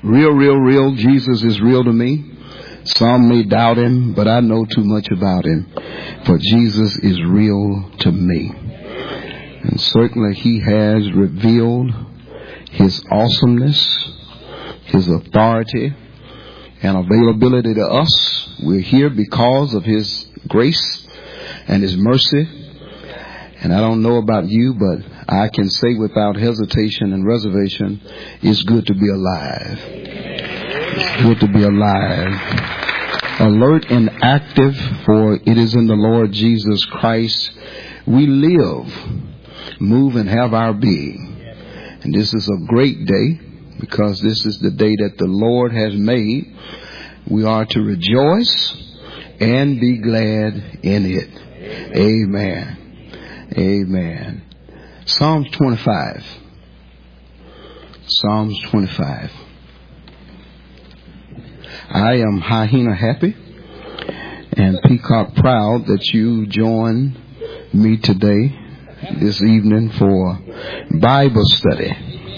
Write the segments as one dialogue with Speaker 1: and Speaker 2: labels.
Speaker 1: Real. Jesus is real to me. Some may doubt him, but I know too much about him. For Jesus is real to me. And certainly he has revealed his awesomeness, his authority, and availability to us. We're here because of his grace and his mercy. And I don't know about you, but I can say without hesitation and reservation, it's good to be alive. It's good to be alive. Alert and active, for it is in the Lord Jesus Christ we live, move, and have our being. And this is a great day, because this is the day that the Lord has made. We are to rejoice and be glad in it. Amen. Amen. Psalms 25. Psalms 25. I am hyena happy and peacock proud that you join me today, this evening, for Bible study.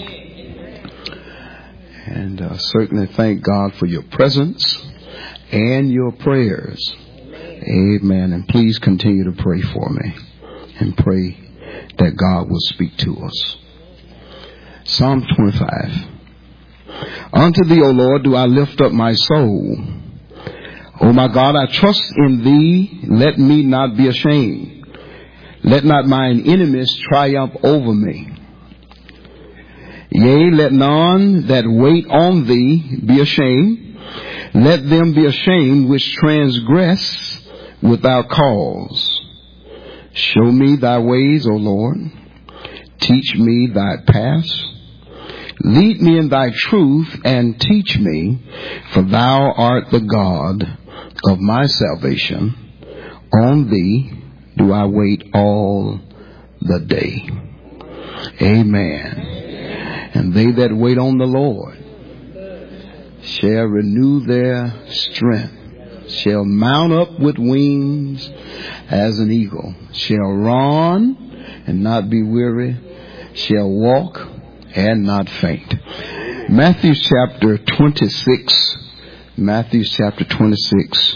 Speaker 1: And certainly thank God for your presence and your prayers. Amen. And please continue to pray for me and pray that God will speak to us. Psalm 25. Unto thee, O Lord, do I lift up my soul. O my God, I trust in thee. Let me not be ashamed. Let not mine enemies triumph over me. Yea, let none that wait on thee be ashamed. Let them be ashamed which transgress without cause. Show me thy ways, O Lord. Teach me thy paths. Lead me in thy truth and teach me, for thou art the God of my salvation. On thee do I wait all the day. Amen. And they that wait on the Lord shall renew their strength, shall mount up with wings as an eagle, shall run and not be weary, shall walk and not faint. Matthew chapter 26. Matthew chapter 26.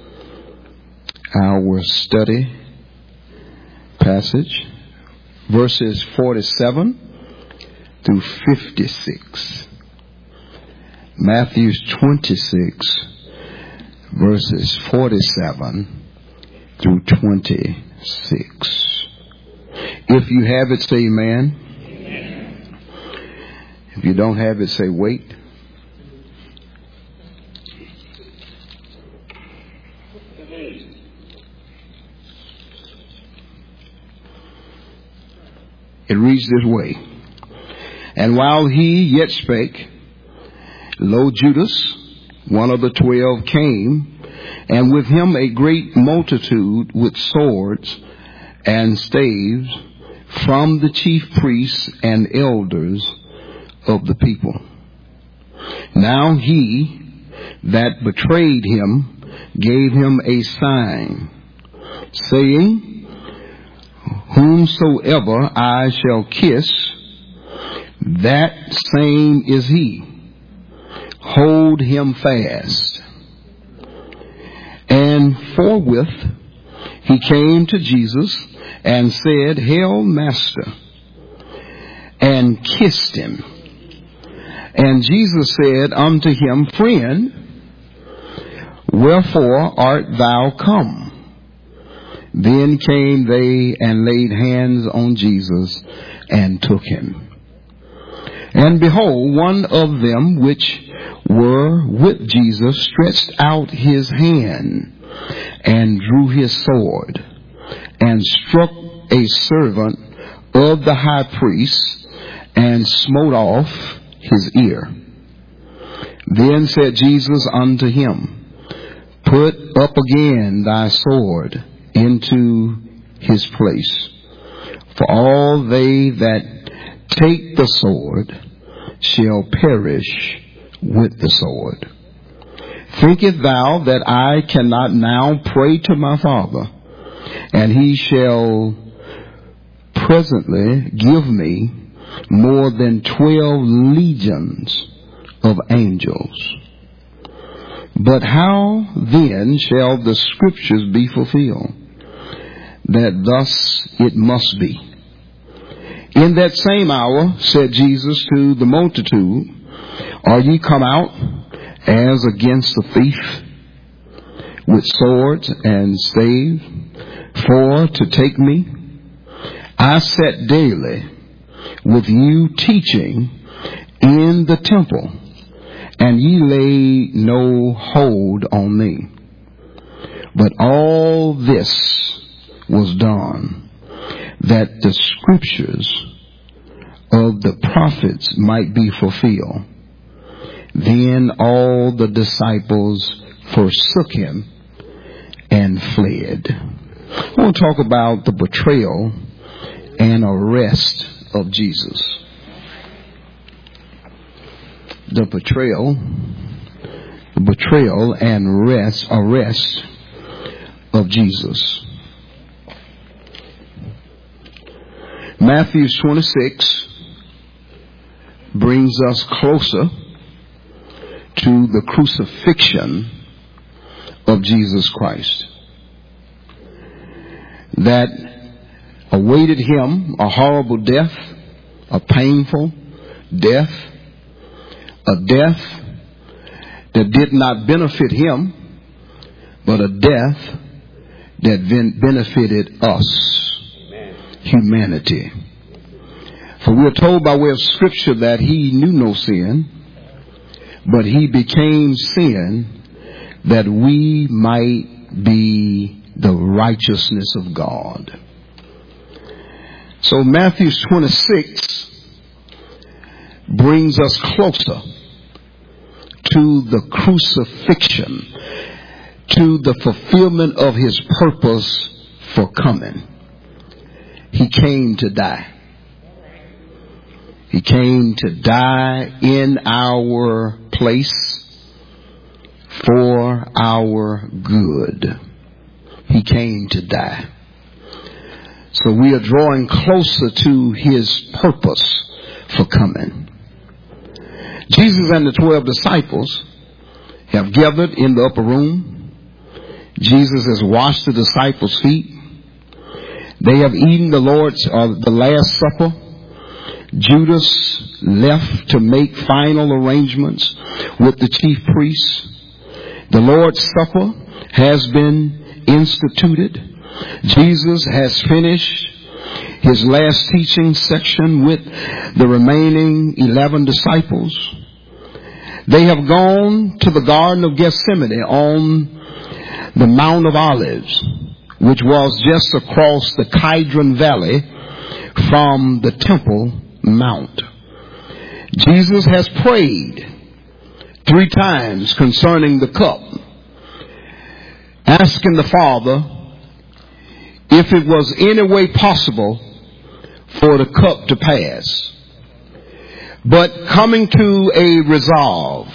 Speaker 1: Our study passage. Verses 47 through 56. Matthew 26. Verses 47 through 26. If you have it, say amen. If you don't have it, say wait. It reads this way. And while he yet spake, lo, Judas, one of the 12, came, and with him a great multitude with swords and staves from the chief priests and elders of the people. Now he that betrayed him gave him a sign, saying, Whomsoever I shall kiss, that same is he. Hold him fast. And forthwith he came to Jesus and said, Hail, Master, and kissed him. And Jesus said unto him, Friend, wherefore art thou come? Then came they and laid hands on Jesus and took him. And behold, one of them which were with Jesus stretched out his hand and drew his sword and struck a servant of the high priest and smote off his ear. Then said Jesus unto him, Put up again thy sword into his place. For all they that take the sword shall perish with the sword. Thinkest thou that I cannot now pray to my Father, and he shall presently give me more than 12 legions of angels. But how then shall the scriptures be fulfilled, that thus it must be? In that same hour said Jesus to the multitude, Are ye come out as against a thief, with swords and staves, for to take me? I sat daily with you teaching in the temple, and ye lay no hold on me. But all this was done, that the scriptures of the prophets might be fulfilled. Then all the disciples forsook him and fled. I want to talk about the betrayal and arrest of Jesus. The betrayal and arrest of Jesus. Matthew 26 brings us closer to the crucifixion of Jesus Christ, that awaited him a horrible death, a painful death, a death that did not benefit him, but a death that benefited us, humanity. For we are told by way of Scripture that he knew no sin, but he became sin that we might be the righteousness of God. So Matthew 26 brings us closer to the crucifixion, to the fulfillment of his purpose for coming. He came to die. He came to die in our place for our good. He came to die. So we are drawing closer to his purpose for coming. Jesus and the 12 disciples have gathered in the upper room. Jesus has washed the disciples' feet. They have eaten the Last Supper. Judas left to make final arrangements with the chief priests. The Lord's Supper has been instituted. Jesus has finished his last teaching section with the remaining 11 disciples. They have gone to the Garden of Gethsemane on the Mount of Olives, which was just across the Kidron Valley from the Temple Mount. Jesus has prayed 3 times concerning the cup, asking the Father if it was any way possible for the cup to pass, but coming to a resolve.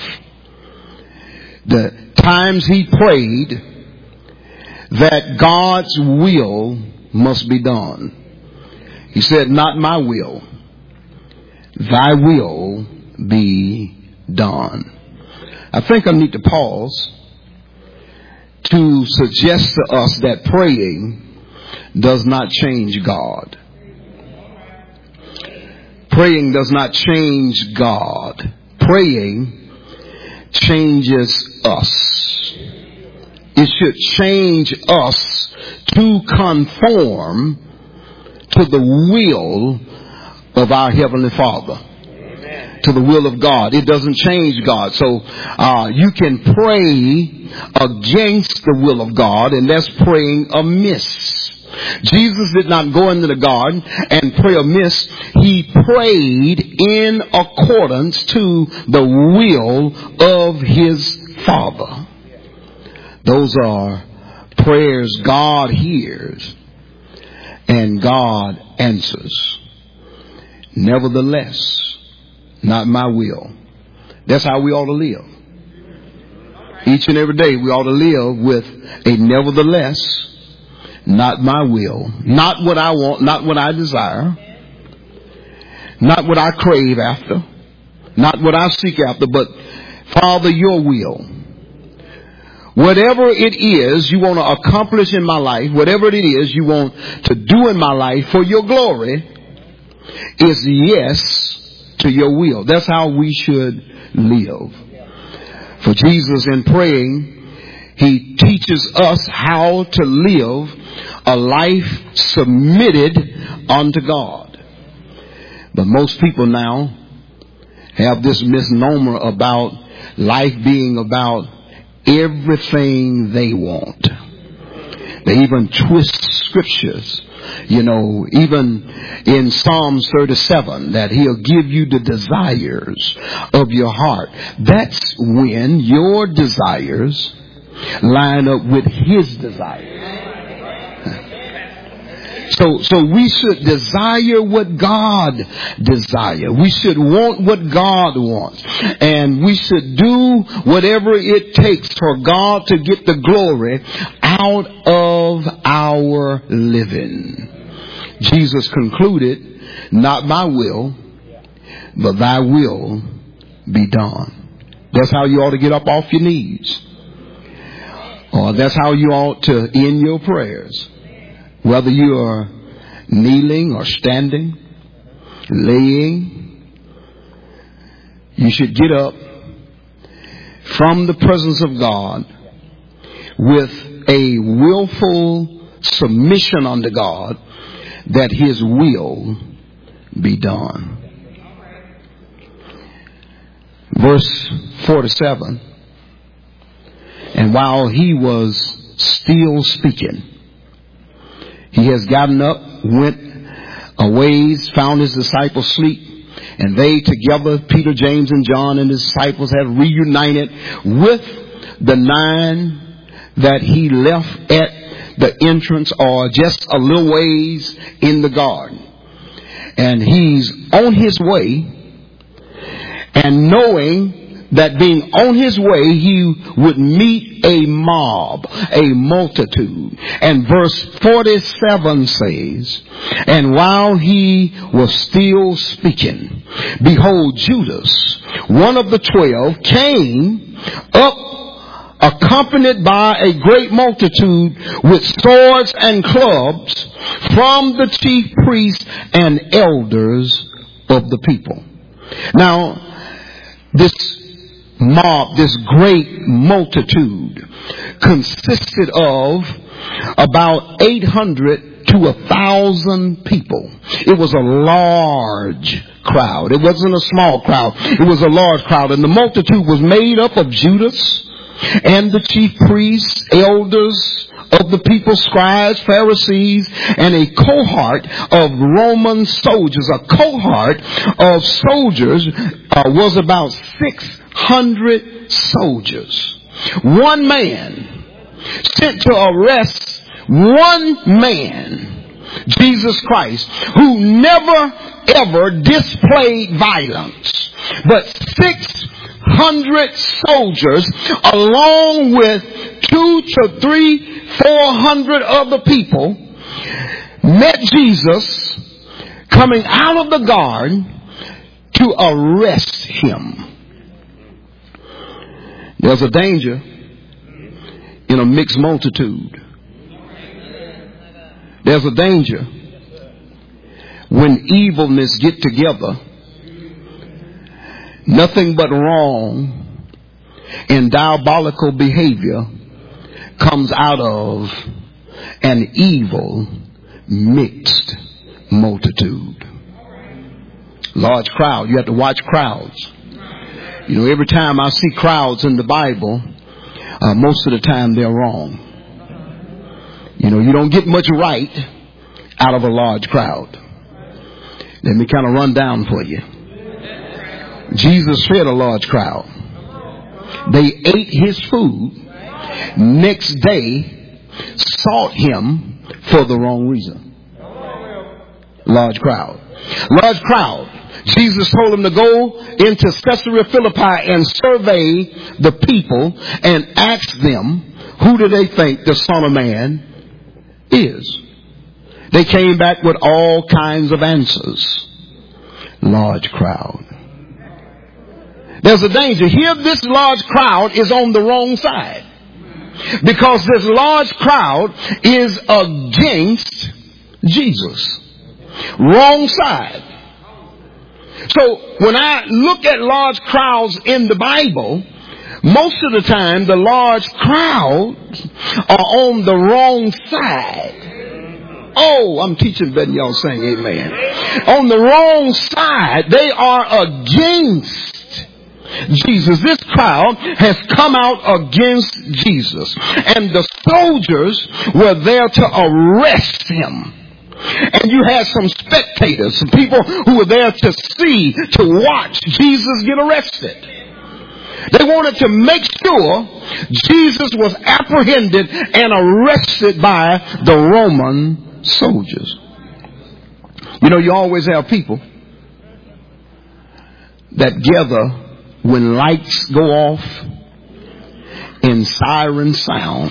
Speaker 1: The times he prayed that God's will must be done. He said, not my will, thy will be done. I think I need to pause to suggest to us that praying does not change God. Praying does not change God. Praying changes us. It should change us to conform to the will of our Heavenly Father. Amen. To the will of God. It doesn't change God. So you can pray against the will of God, and that's praying amiss. Jesus did not go into the garden and pray amiss. He prayed in accordance to the will of his Father. Those are prayers God hears and God answers. Nevertheless, not my will. That's how we ought to live. Each and every day we ought to live with a nevertheless, not my will, not what I want, not what I desire, not what I crave after, Not what I seek after, but Father, your will. Whatever it is you want to accomplish in my life, whatever it is you want to do in my life for your glory, is yes to your will. That's how we should live. For Jesus, in praying, he teaches us how to live a life submitted unto God. But most people now have this misnomer about life being about everything they want. They even twist scriptures, even in Psalms 37, that he'll give you the desires of your heart. That's when your desires line up with his desires. So we should desire what God desires. We should want what God wants. And we should do whatever it takes for God to get the glory out of our living. Jesus concluded, not my will, but thy will be done. That's how you ought to get up off your knees. Or that's how you ought to end your prayers. Whether you are kneeling or standing, laying, you should get up from the presence of God with a willful submission unto God that his will be done. Verse 47. And while he was still speaking, he has gotten up, went a ways, found his disciples asleep, and they together, Peter, James, and John and his disciples, have reunited with the 9 that he left at the entrance or just a little ways in the garden. And he's on his way, and knowing that being on his way, he would meet a mob, a multitude. And verse 47 says, and while he was still speaking, behold, Judas, one of the 12, came up, accompanied by a great multitude with swords and clubs from the chief priests and elders of the people. Now, this mob, this great multitude, consisted of about 800 to 1,000 people. It was a large crowd. It wasn't a small crowd. It was a large crowd. And the multitude was made up of Judas and the chief priests, elders of the people, scribes, Pharisees, and a cohort of Roman soldiers. A cohort of soldiers was about 600 soldiers. One man sent to arrest one man, Jesus Christ, who never ever displayed violence, but 600 soldiers, along with 200 to 400 other people, met Jesus coming out of the garden to arrest him. There's a danger in a mixed multitude. There's a danger when evilness get together. Nothing but wrong and diabolical behavior comes out of an evil mixed multitude. Large crowd. You have to watch crowds. Every time I see crowds in the Bible, most of the time they're wrong. You don't get much right out of a large crowd. Let me kind of run down for you. Jesus fed a large crowd. They ate his food. Next day, sought him for the wrong reason. Large crowd. Large crowd. Jesus told them to go into Caesarea Philippi and survey the people and ask them, who do they think the Son of Man is? They came back with all kinds of answers. Large crowd. There's a danger. Here this large crowd is on the wrong side. Because this large crowd is against Jesus. Wrong side. So when I look at large crowds in the Bible, most of the time the large crowds are on the wrong side. Oh, I'm teaching better than y'all saying amen. On the wrong side, they are against Jesus. This crowd has come out against Jesus. And the soldiers were there to arrest him. And you had some spectators, some people who were there to see, to watch Jesus get arrested. They wanted to make sure Jesus was apprehended and arrested by the Roman soldiers. You know, you always have people that gather when lights go off and sirens sound.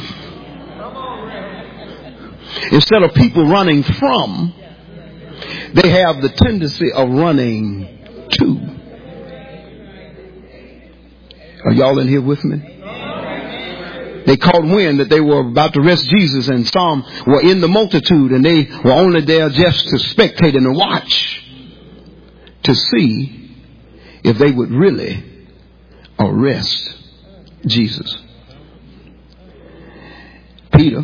Speaker 1: Instead of people running from, they have the tendency of running to. Are y'all in here with me? They caught wind that they were about to arrest Jesus, and some were in the multitude, and they were only there just to spectate and to watch to see if they would really arrest Jesus. Peter,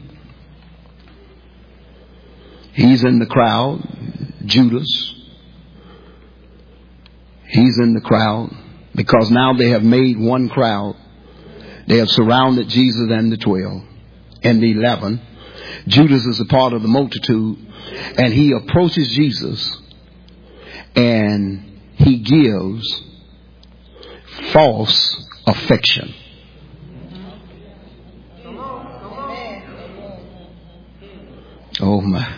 Speaker 1: he's in the crowd. Judas, he's in the crowd, because now they have made one crowd. They have surrounded Jesus and the 12 and the 11. Judas is a part of the multitude, and he approaches Jesus and he gives false affection. Oh my.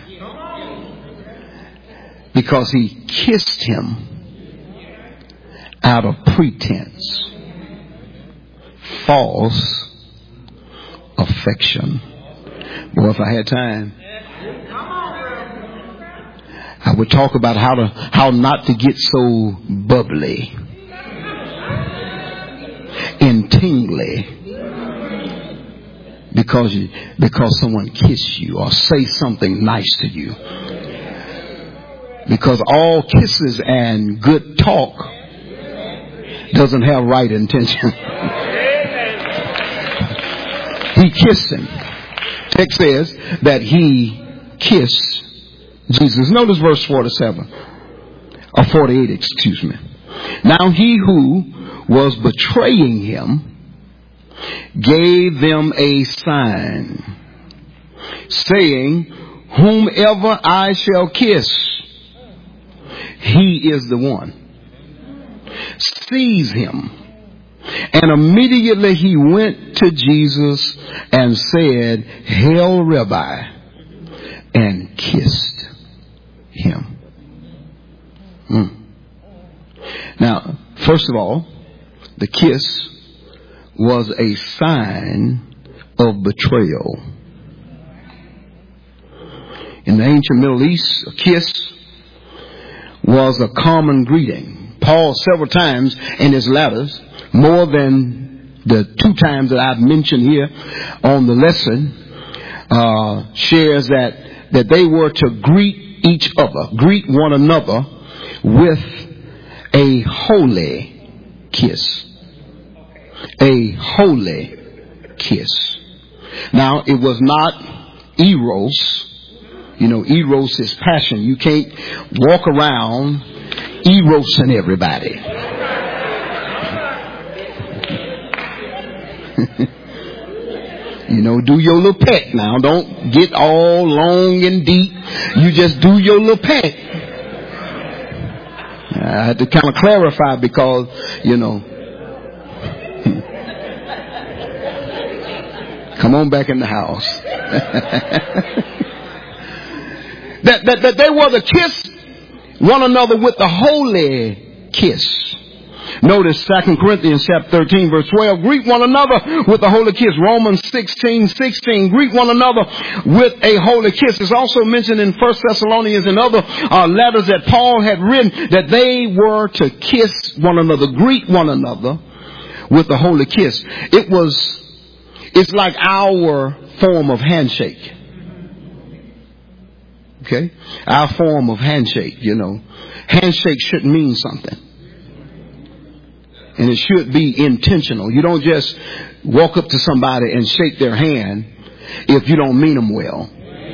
Speaker 1: Because he kissed him out of pretense. False affection. Boy, if I had time, I would talk about how not to get so bubbly and tingly because someone kissed you or say something nice to you. Because all kisses and good talk doesn't have right intention. He kissed him. Text says that he kissed Jesus. Notice verse 47 or 48, excuse me. Now he who was betraying him gave them a sign, saying, whomever I shall kiss, he is the one. Seize him. And immediately he went to Jesus and said, Hail, Rabbi, and kissed him. Now, first of all, the kiss was a sign of betrayal. In the ancient Middle East, a kiss was a common greeting. Paul several times in his letters, more than the 2 times that I've mentioned here on the lesson, shares that they were to greet one another with a holy kiss. A holy kiss. Now, it was not eros. You know, eros is passion. You can't walk around erosing everybody. You know, do your little peck now. Don't get all long and deep. You just do your little peck. I had to kind of clarify because, you know, come on back in the house. that they were to kiss one another with the holy kiss. Notice 2 Corinthians chapter 13 verse 12. Greet one another with a holy kiss. Romans 16:16. Greet one another with a holy kiss. It's also mentioned in 1 Thessalonians and other letters that Paul had written that they were to kiss one another, greet one another with a holy kiss. It's like our form of handshake. Okay? Our form of handshake, you know. Handshake should mean something. And it should be intentional. You don't just walk up to somebody and shake their hand if you don't mean them well.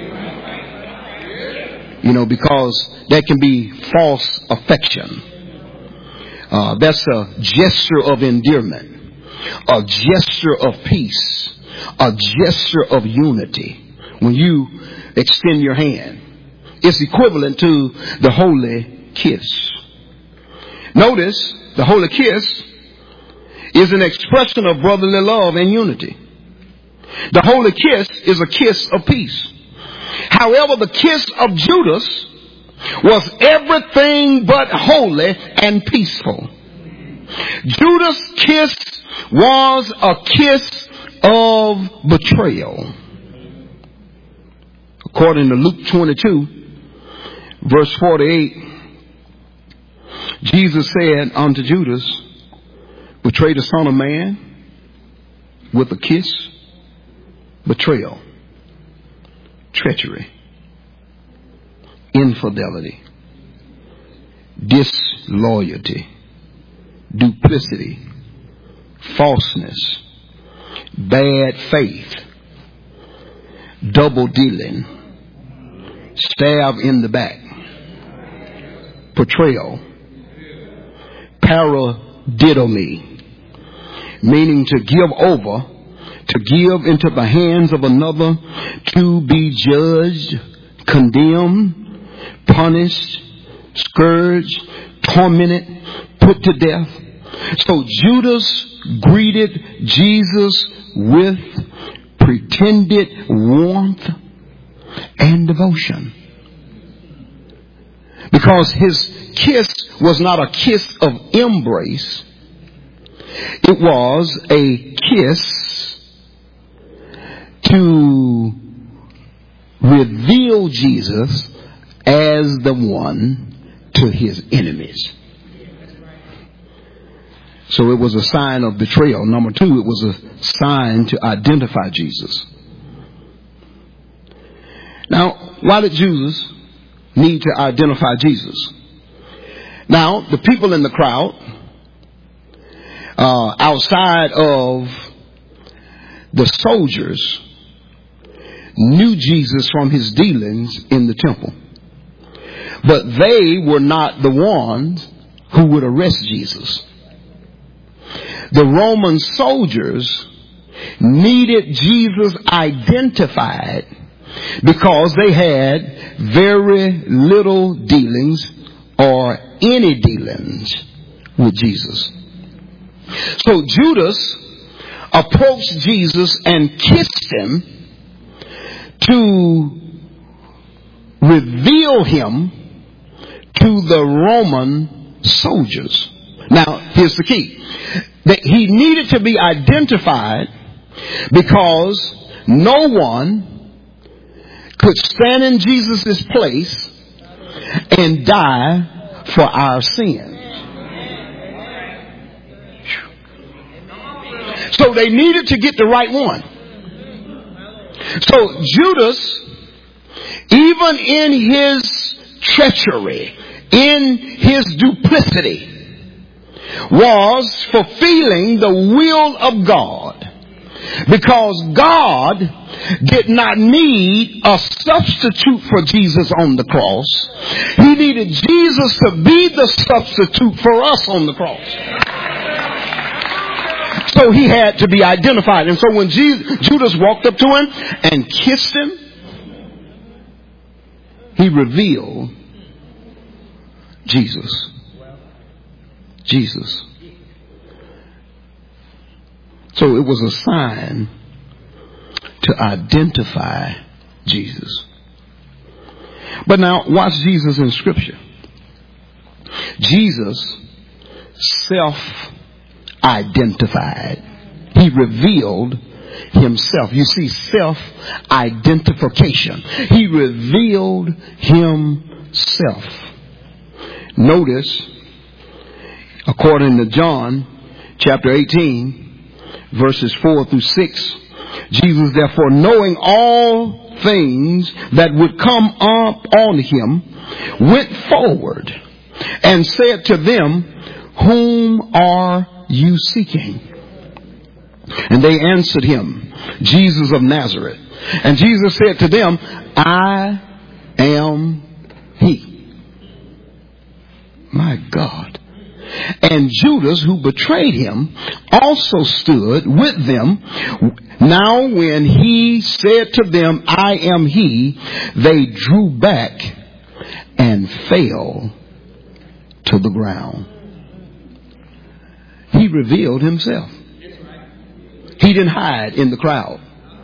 Speaker 1: You know, because that can be false affection. That's a gesture of endearment, a gesture of peace, a gesture of unity. When you extend your hand, it's equivalent to the holy kiss. Notice the holy kiss is an expression of brotherly love and unity. The holy kiss is a kiss of peace. However, the kiss of Judas was everything but holy and peaceful. Judas' kiss was a kiss of betrayal. According to Luke 22, verse 48, Jesus said unto Judas, betray the Son of Man with a kiss, betrayal, treachery, infidelity, disloyalty, duplicity, falseness, bad faith, double dealing, stab in the back, portrayal, paradidomi, meaning to give over, to give into the hands of another, to be judged, condemned, punished, scourged, tormented, put to death. So Judas greeted Jesus with pretended warmth and devotion, because his kiss was not a kiss of embrace. It was a kiss to reveal Jesus as the one to his enemies. So it was a sign of betrayal. Number two, it was a sign to identify Jesus. Now, why did Judas need to identify Jesus? Now, the people in the crowd, outside of the soldiers, knew Jesus from his dealings in the temple. But they were not the ones who would arrest Jesus. The Roman soldiers needed Jesus identified because they had very little dealings or any dealings with Jesus. So Judas approached Jesus and kissed him to reveal him to the Roman soldiers. Now, here's the key. That he needed to be identified because no one could stand in Jesus' place and die for our sins. So they needed to get the right one. So Judas, even in his treachery, in his duplicity, was fulfilling the will of God, because God did not need a substitute for Jesus on the cross. He needed Jesus to be the substitute for us on the cross. So he had to be identified. And so when Judas walked up to him and kissed him, he revealed Jesus. Jesus. So it was a sign to identify Jesus. But now watch Jesus in Scripture. Jesus self-identified. He revealed himself. You see, self-identification. He revealed himself. Notice, according to John chapter 18, verses 4 through 6, Jesus, therefore, knowing all things that would come up on him, went forward and said to them, whom are you seeking? And they answered him, Jesus of Nazareth. And Jesus said to them, I am he. My God. And Judas, who betrayed him, also stood with them. Now when he said to them, I am he, they drew back and fell to the ground. He revealed himself. He didn't hide in the crowd.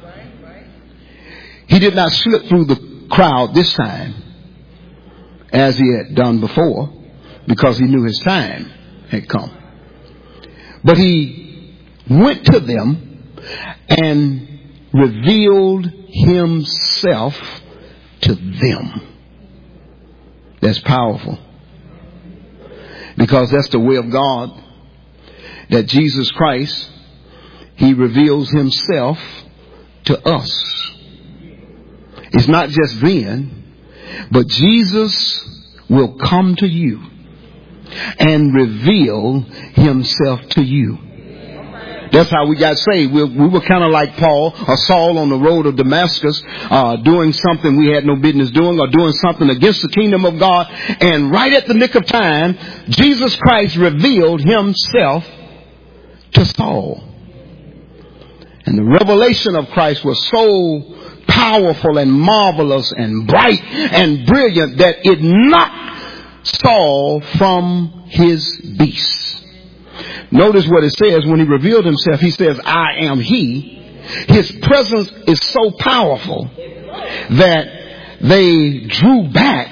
Speaker 1: He did not slip through the crowd this time as he had done before, because he knew his time had come. But he went to them and revealed himself to them. That's powerful. Because that's the way of God. That Jesus Christ, he reveals himself to us. It's not just then, but Jesus will come to you and reveal himself to you. That's how we got saved. We were kind of like Paul or Saul on the road of Damascus, doing something we had no business doing, or doing something against the kingdom of God. And right at the nick of time, Jesus Christ revealed himself to Saul. And the revelation of Christ was so powerful and marvelous and bright and brilliant that it knocked Saul from his beast. Notice what it says when he revealed himself. He says, I am he. His presence is so powerful that they drew back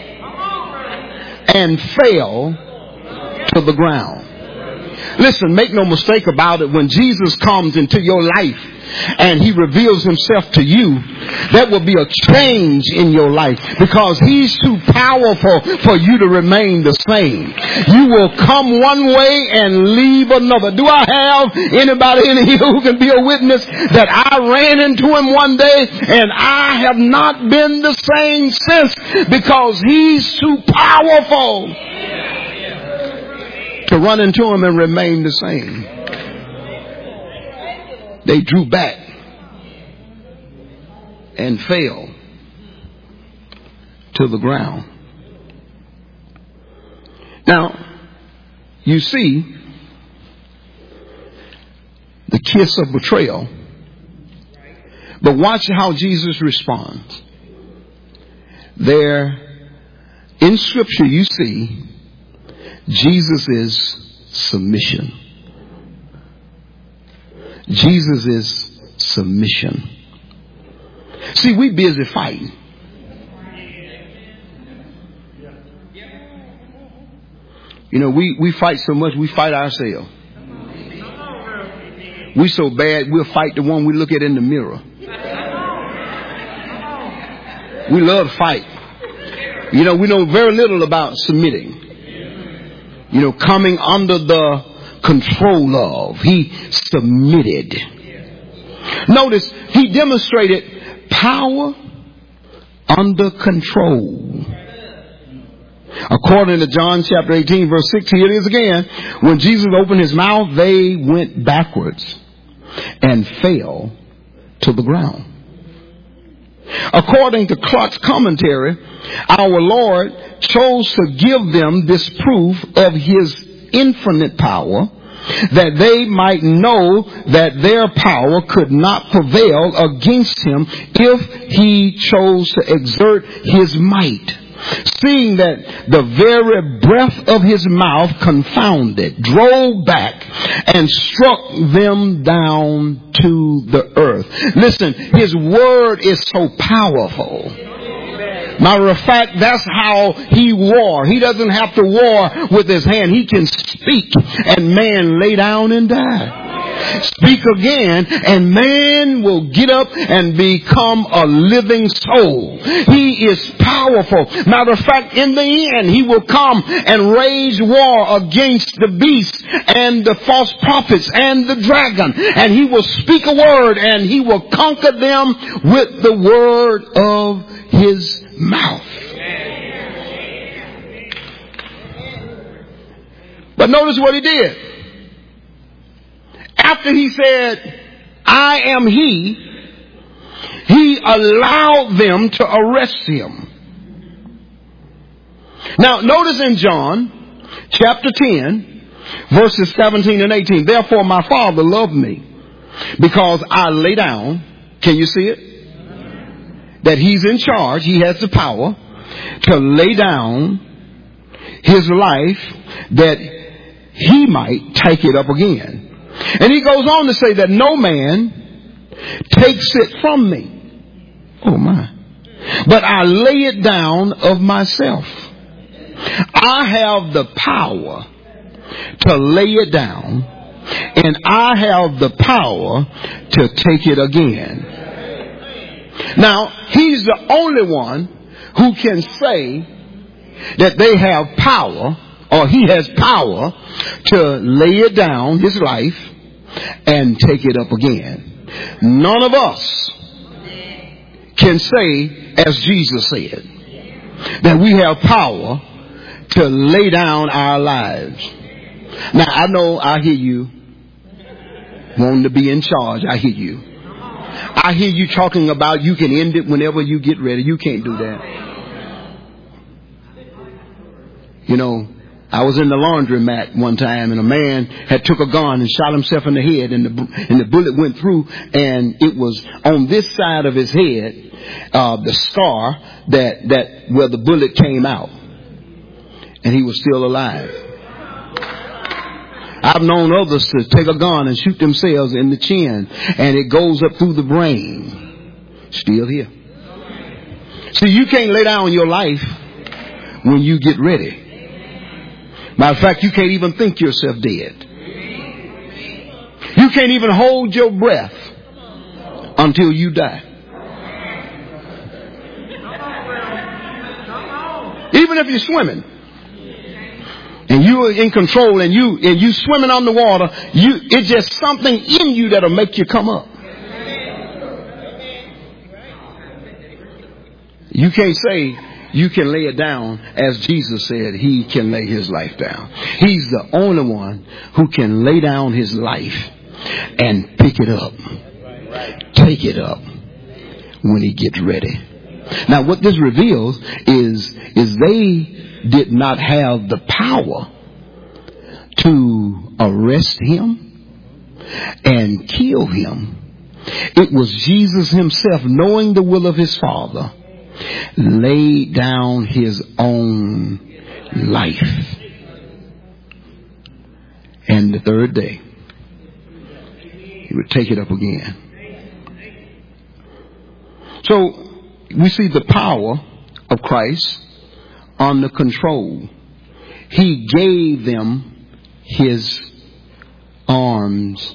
Speaker 1: and fell to the ground. Listen, make no mistake about it. When Jesus comes into your life and he reveals himself to you, there will be a change in your life, because he's too powerful for you to remain the same. You will come one way and leave another. Do I have anybody in here who can be a witness that I ran into him one day and I have not been the same since, because he's too powerful to run into him and remain the same. They drew back and fell to the ground. Now, you see the kiss of betrayal. But watch how Jesus responds. There, in Scripture, you see Jesus' submission. Jesus' submission. See, we busy fighting. You know, we fight so much, we fight ourselves. We so bad, we'll fight the one we look at in the mirror. We love to fight. You know, we know very little about submitting. You know, coming under the control of. He submitted. Notice, he demonstrated power under control. According to John chapter 18, verse 6, here it is again. When Jesus opened his mouth, they went backwards and fell to the ground. According to Clark's commentary, our Lord chose to give them this proof of his infinite power, that they might know that their power could not prevail against him if he chose to exert his might, seeing that the very breath of his mouth confounded, drove back, and struck them down to the earth. Listen, his word is so powerful Matter of fact, that's how he war. He doesn't have to war with his hand. He can speak and man lay down and die. Speak again and man will get up and become a living soul. He is powerful. Matter of fact, in the end, he will come and wage war against the beast and the false prophets and the dragon. And he will speak a word and he will conquer them with the word of his mouth. But notice what he did. After he said, I am he allowed them to arrest him. Now, notice in John chapter 10, verses 17 and 18, therefore my Father loved me because I lay down. Can you see it? That he's in charge. He has the power to lay down his life that he might take it up again. And he goes on to say that no man takes it from me. Oh my. But I lay it down of myself. I have the power to lay it down, and I have the power to take it again. Now, he's the only one who can say that they have power, or he has power to lay it down, his life, and take it up again. None of us can say, as Jesus said, that we have power to lay down our lives. Now, I know, I hear you wanting to be in charge. I hear you. I hear you talking about you can end it whenever you get ready. You can't do that. You know, I was in the laundromat one time and a man had took a gun and shot himself in the head and the bullet went through and it was on this side of his head, the scar that where the bullet came out, and he was still alive. I've known others to take a gun and shoot themselves in the chin and it goes up through the brain. Still here. See, you can't lay down your life when you get ready. Matter of fact, you can't even think yourself dead. You can't even hold your breath until you die. Even if you're swimming and you're in control and you swimming on the water, it's just something in you that'll make you come up. You can't say you can lay it down as Jesus said he can lay his life down. He's the only one who can lay down his life and pick it up, take it up when he gets ready. Now what this reveals is they did not have the power to arrest him and kill him. It was Jesus himself, knowing the will of his Father, laid down his own life. And the third day, he would take it up again. So we see the power of Christ under control. He gave them his arms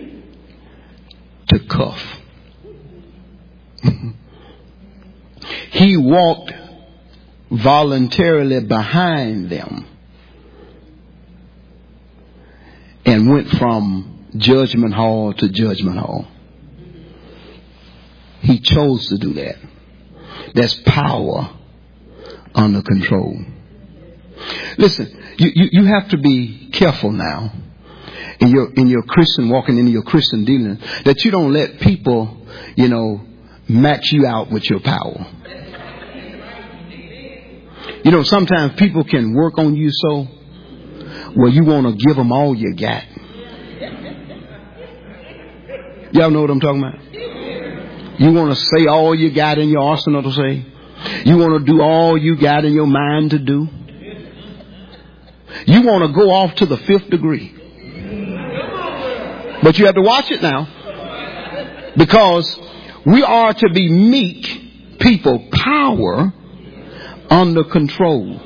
Speaker 1: to cuff. He walked voluntarily behind them and went from judgment hall to judgment hall. He chose to do that. That's power under control. Listen, you have to be careful now in your Christian walking, into your Christian dealing, that you don't let people, match you out with your power. Sometimes people can work on you so well you want to give them all you got. Y'all know what I'm talking about? You want to say all you got in your arsenal to say. You want to do all you got in your mind to do. You want to go off to the 5th degree. But you have to watch it now. Because we are to be meek people. Power under control.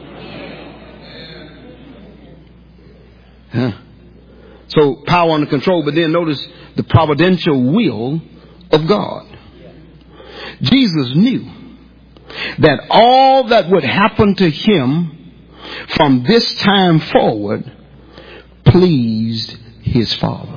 Speaker 1: Huh. So power under control, but then notice the providential will of God. Jesus knew that all that would happen to him from this time forward pleased his Father.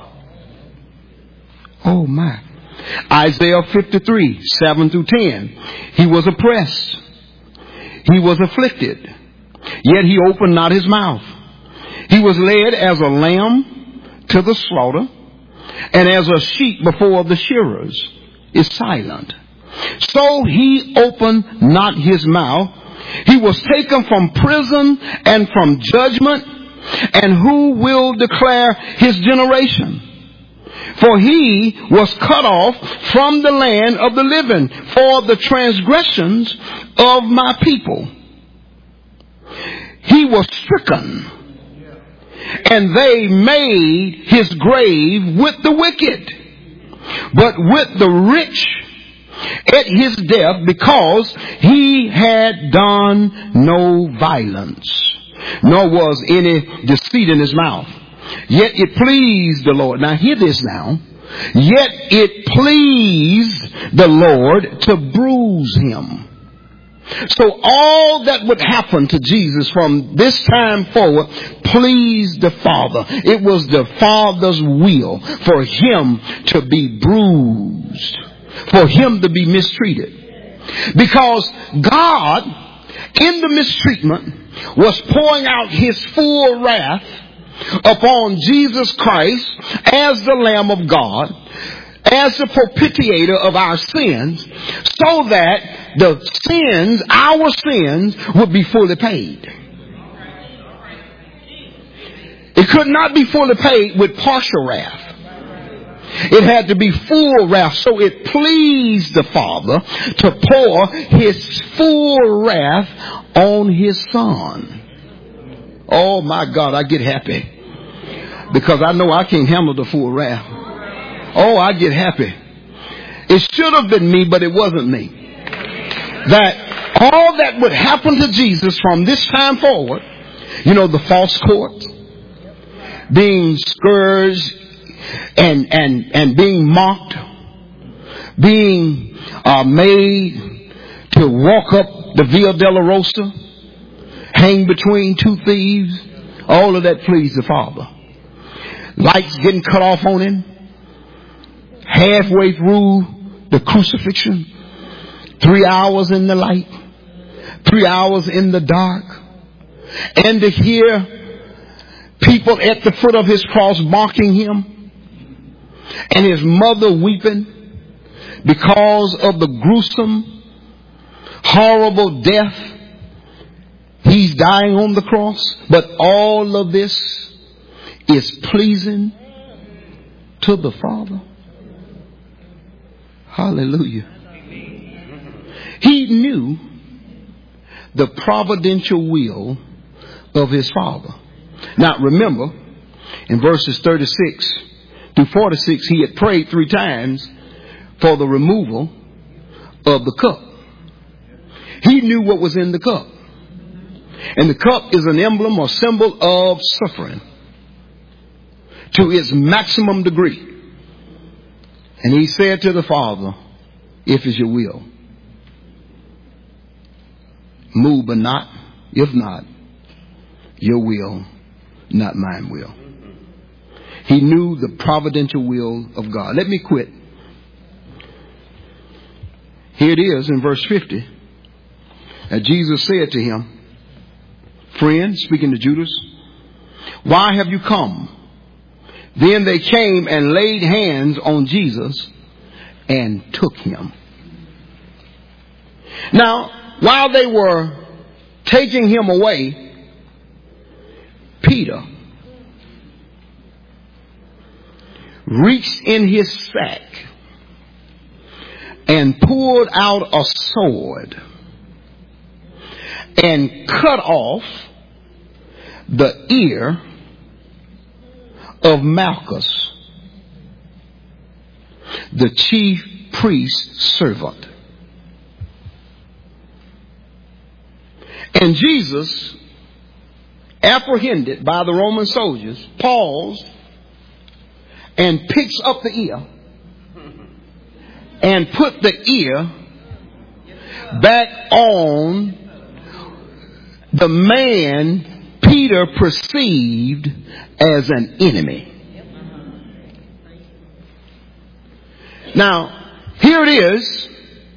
Speaker 1: Oh my. Isaiah 53, 7 through 10. He was oppressed. He was afflicted. Yet he opened not his mouth. He was led as a lamb to the slaughter, and as a sheep before the shearers is silent. So he opened not his mouth. He was taken from prison and from judgment. And who will declare his generation? For he was cut off from the land of the living for the transgressions of my people. He was stricken, and they made his grave with the wicked, but with the rich at his death, because he had done no violence, nor was any deceit in his mouth. Yet it pleased the Lord. Now hear this now. Yet it pleased the Lord to bruise him. So all that would happen to Jesus from this time forward pleased the Father. It was the Father's will for him to be bruised, for him to be mistreated. Because God, in the mistreatment, was pouring out his full wrath upon Jesus Christ as the Lamb of God, as the propitiator of our sins, so that the sins, our sins, would be fully paid. It could not be fully paid with partial wrath. It had to be full wrath. So it pleased the Father to pour his full wrath on his Son. Oh my God, I get happy, because I know I can't handle the full wrath. Oh, I get happy. It should have been me, but it wasn't me. That all that would happen to Jesus from this time forward, the false court, being scourged and being mocked, being made to walk up the Via Dolorosa, hang between two thieves, all of that pleased the Father. Lights getting cut off on him, halfway through the crucifixion, 3 hours in the light, 3 hours in the dark, and to hear people at the foot of his cross mocking him, and his mother weeping because of the gruesome, horrible death he's dying on the cross. But all of this is pleasing to the Father. Hallelujah. He knew the providential will of his Father. Now remember, in verses 36 to 46, he had prayed 3 times for the removal of the cup. He knew what was in the cup. And the cup is an emblem or symbol of suffering to its maximum degree. And he said to the Father, if it's your will, move but not, if not, your will, not mine will. He knew the providential will of God. Let me quit. Here it is in verse 50. And Jesus said to him, friend, speaking to Judas, why have you come? Then they came and laid hands on Jesus and took him. Now, while they were taking him away, Peter reached in his sack and pulled out a sword and cut off the ear of Malchus, the chief priest's servant. And Jesus, apprehended by the Roman soldiers, paused and picks up the ear and put the ear back on the man Peter perceived as an enemy. Now, here it is,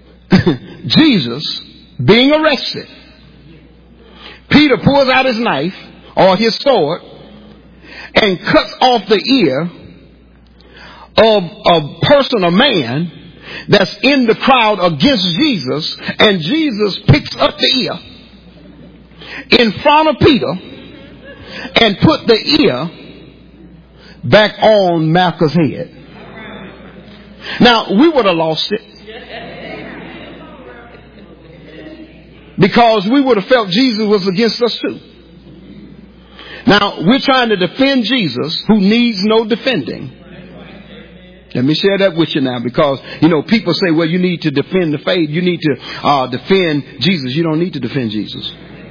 Speaker 1: Jesus being arrested. Peter pulls out his knife or his sword and cuts off the ear of a person, a man, that's in the crowd against Jesus, and Jesus picks up the ear in front of Peter and put the ear back on Malchus' head. Now, we would have lost it, because we would have felt Jesus was against us too. Now, we're trying to defend Jesus, who needs no defending. Let me share that with you now, because, people say, well, you need to defend the faith. You need to defend Jesus. You don't need to defend Jesus.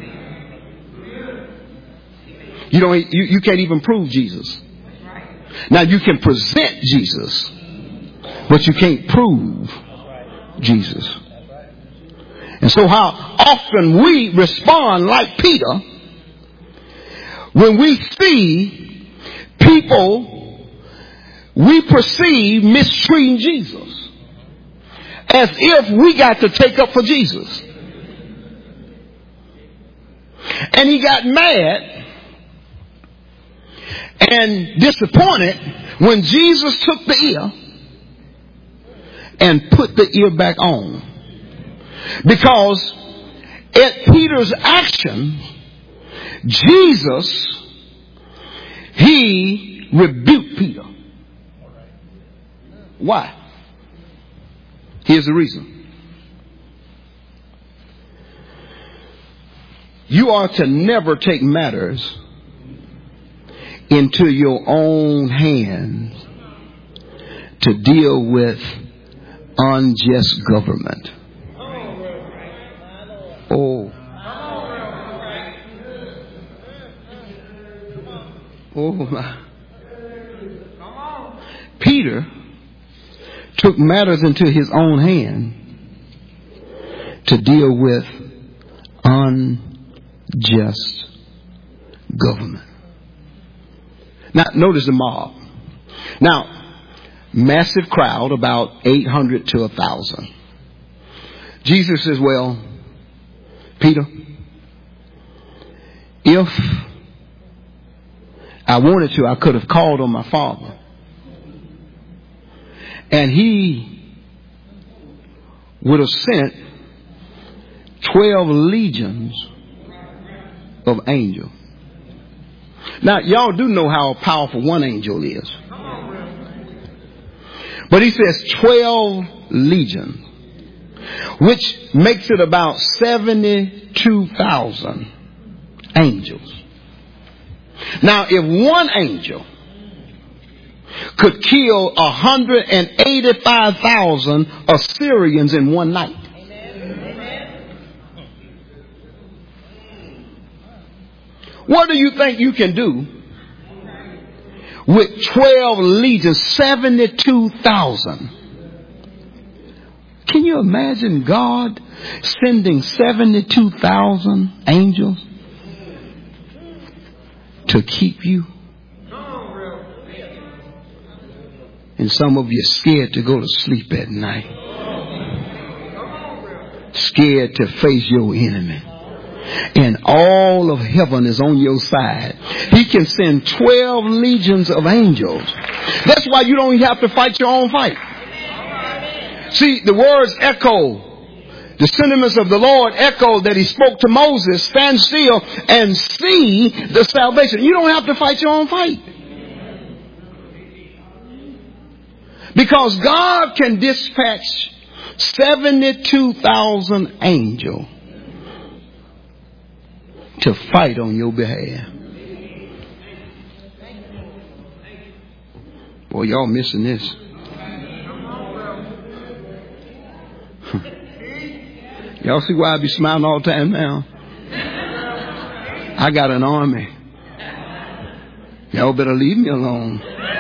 Speaker 1: You can't even prove Jesus. Now, you can present Jesus, but you can't prove Jesus. And so how often we respond like Peter when we see people we perceive mistreating Jesus, as if we got to take up for Jesus. And he got mad and disappointed when Jesus took the ear and put the ear back on. Because at Peter's action, Jesus, he rebuked Peter. Why? Here's the reason. You are to never take matters into your own hands to deal with unjust government. Oh my. Peter took matters into his own hand to deal with unjust government. Now, notice the mob. Now, massive crowd, about 800 to 1,000. Jesus says, well, Peter, if I wanted to, I could have called on my Father, and he would have sent 12 legions of angels. Now, y'all do know how powerful one angel is. But he says 12 legions, which makes it about 72,000 angels. Now, if one angel could kill 185,000 Assyrians in one night, what do you think you can do with 12 legions, 72,000? Can you imagine God sending 72,000 angels to keep you? And some of you are scared to go to sleep at night. Scared to face your enemy. And all of heaven is on your side. He can send 12 legions of angels. That's why you don't even have to fight your own fight. See, the words echo. The sentiments of the Lord echo that he spoke to Moses. Stand still and see the salvation. You don't have to fight your own fight. Because God can dispatch 72,000 angels to fight on your behalf. Boy, y'all missing this. Y'all see why I be smiling all the time now? I got an army. Y'all better leave me alone.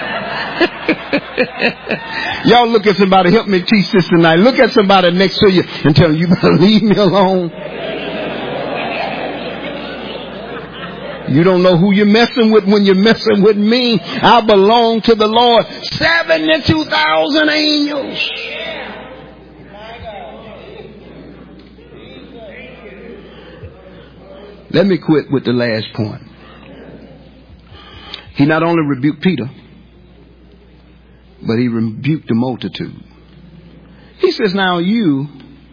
Speaker 1: Y'all look at somebody, help me teach this tonight. Look at somebody next to you and tell them, you better leave me alone. You don't know who you're messing with when you're messing with me. I belong to the Lord. 72,000 angels. Let me quit with the last point. He not only rebuked Peter, but he rebuked the multitude. He says, now you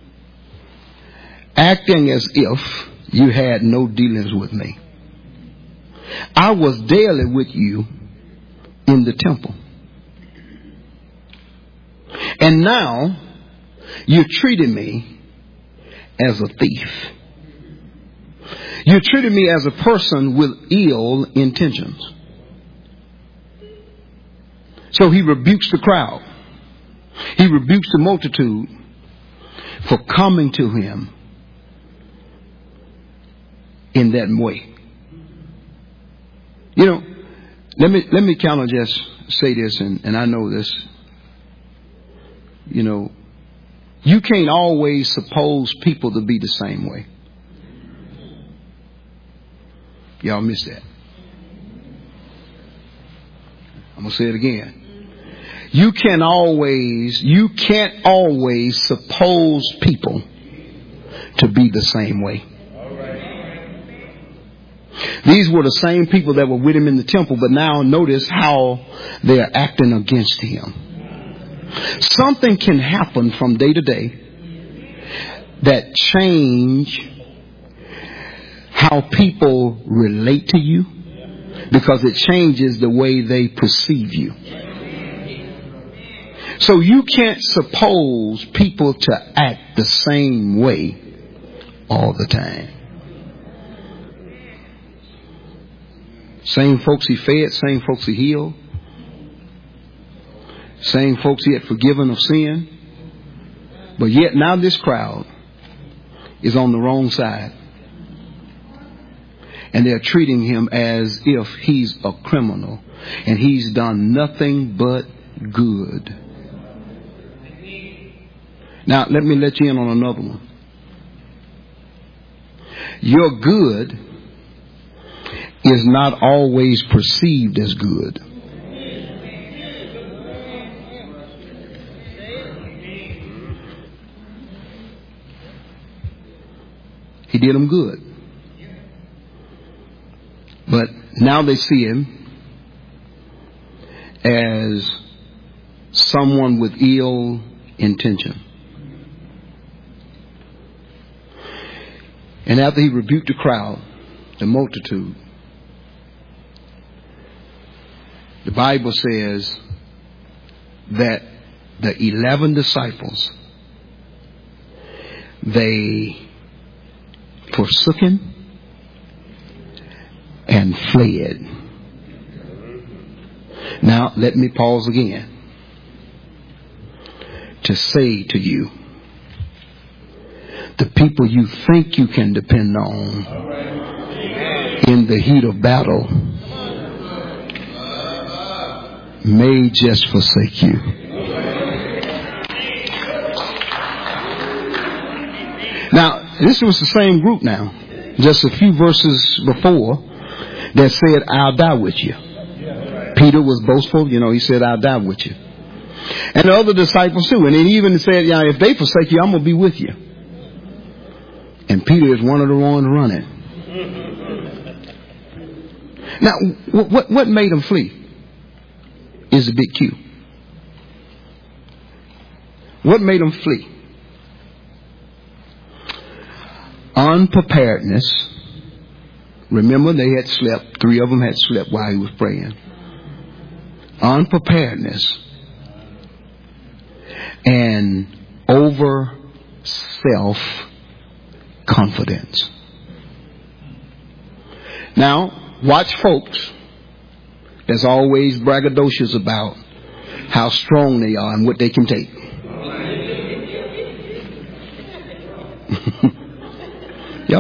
Speaker 1: acting as if you had no dealings with me. I was daily with you in the temple. And now you're treating me as a thief. You're treating me as a person with ill intentions. So he rebukes the crowd. He rebukes the multitude for coming to him in that way. You know, let me kind of just say this, and I know this. You know, you can't always suppose people to be the same way. Y'all miss that. I'm going to say it again. You can't always suppose people to be the same way. These were the same people that were with him in the temple, but now notice how they are acting against him. Something can happen from day to day that change how people relate to you, because it changes the way they perceive you. So you can't suppose people to act the same way all the time. Same folks he fed, same folks he healed, same folks he had forgiven of sin. But yet now this crowd is on the wrong side. And they're treating him as if he's a criminal and he's done nothing but good. Now, let me let you in on another one. Your good is not always perceived as good. He did them good. But now they see him as someone with ill intention. And after he rebuked the crowd, the multitude, the Bible says that the 11 disciples, they forsook him and fled. Now, let me pause again to say to you, the people you think you can depend on in the heat of battle may just forsake you. Now, this was the same group now, just a few verses before, that said, I'll die with you. Peter was boastful, he said, I'll die with you. And the other disciples too. And he even said, if they forsake you, I'm going to be with you. And Peter is one of the ones running. Now, what made him flee is a big Q. What made him flee? Unpreparedness. Remember, they had slept. 3 of them had slept while he was praying. Unpreparedness and over self-confidence. Now, watch folks that's always braggadocious about how strong they are and what they can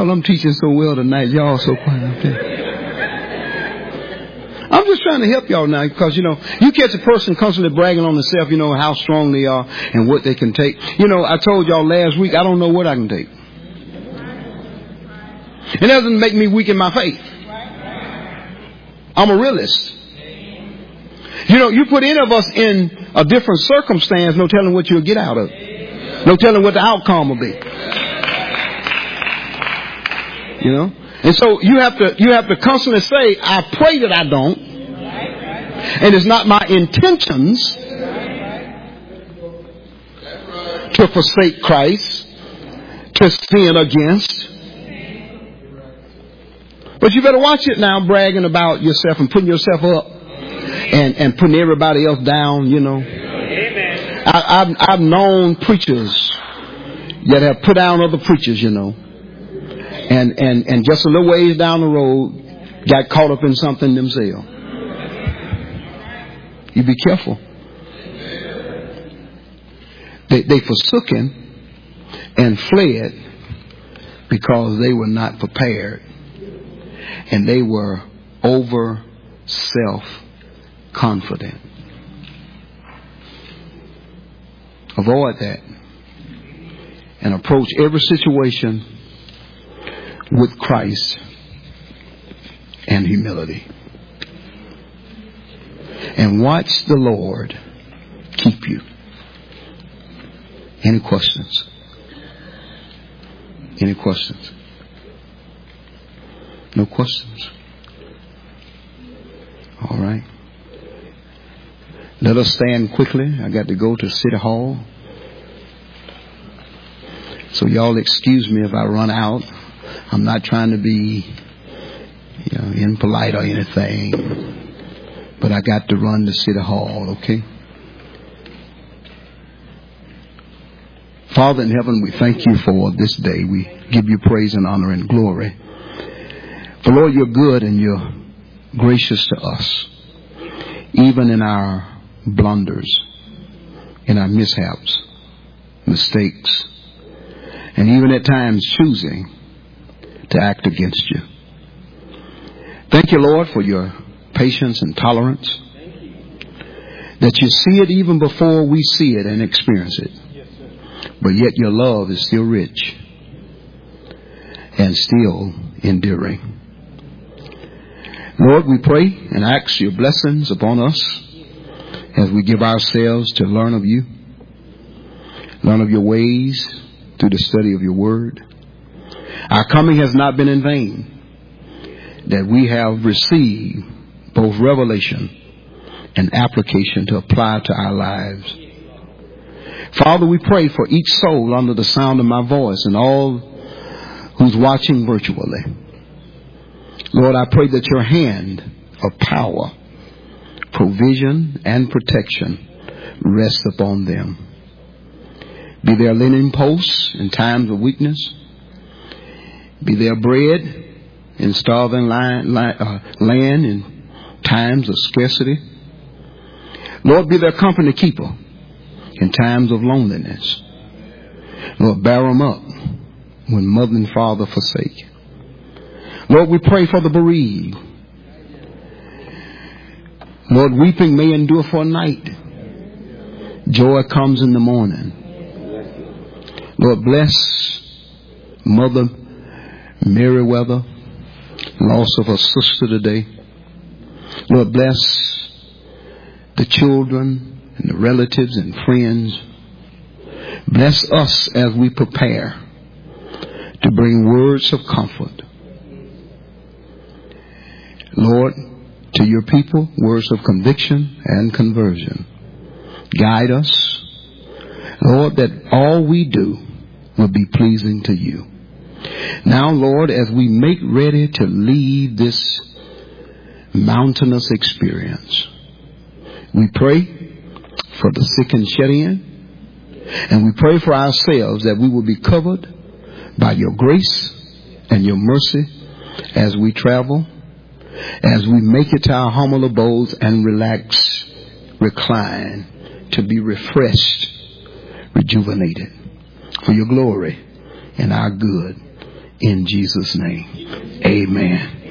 Speaker 1: Y'all, I'm teaching so well tonight. Y'all so quiet up there. I'm just trying to help y'all now because, you catch a person constantly bragging on themselves, how strong they are and what they can take. I told y'all last week, I don't know what I can take. It doesn't make me weak in my faith. I'm a realist. You put any of us in a different circumstance, no telling what you'll get out of it. No telling what the outcome will be. And so you have to constantly say, I pray that I don't. And it's not my intentions to forsake Christ, to sin against. But you better watch it now, bragging about yourself and putting yourself up and putting everybody else down, I've known preachers that have put down other preachers, and just a little ways down the road got caught up in something themselves. You be careful. They forsook him and fled because they were not prepared. And they were over self-confident. Avoid that. And approach every situation with Christ and humility. And watch the Lord keep you. Any questions? Any questions? No questions? All right. Let us stand quickly. I got to go to City Hall. So y'all excuse me if I run out. I'm not trying to be, impolite or anything. But I got to run to City Hall, okay? Father in heaven, we thank you for this day. We give you praise and honor and glory. For Lord, you're good and you're gracious to us, even in our blunders, in our mishaps, mistakes, and even at times choosing to act against you. Thank you, Lord, for your patience and tolerance, that you see it even before we see it and experience it. But yet your love is still rich and still enduring. Lord, we pray and ask your blessings upon us as we give ourselves to learn of you, learn of your ways through the study of your word. Our coming has not been in vain, that we have received both revelation and application to apply to our lives. Father, we pray for each soul under the sound of my voice and all who's watching virtually. Lord, I pray that your hand of power, provision, and protection rest upon them. Be their linen posts in times of weakness. Be their bread in starving land in times of scarcity. Lord, be their company keeper in times of loneliness. Lord, bear them up when mother and father forsake. Lord, we pray for the bereaved. Lord, weeping may endure for a night. Joy comes in the morning. Lord, bless Mother Merriweather, loss of her sister today. Lord, bless the children and the relatives and friends. Bless us as we prepare to bring words of comfort. Lord, to your people, words of conviction and conversion. Guide us, Lord, that all we do will be pleasing to you. Now, Lord, as we make ready to leave this mountainous experience, we pray for the sick and shut in, and we pray for ourselves that we will be covered by your grace and your mercy as we travel, as we make it to our humble abodes and relax, recline, to be refreshed, rejuvenated for your glory and our good. in Jesus' name. Amen.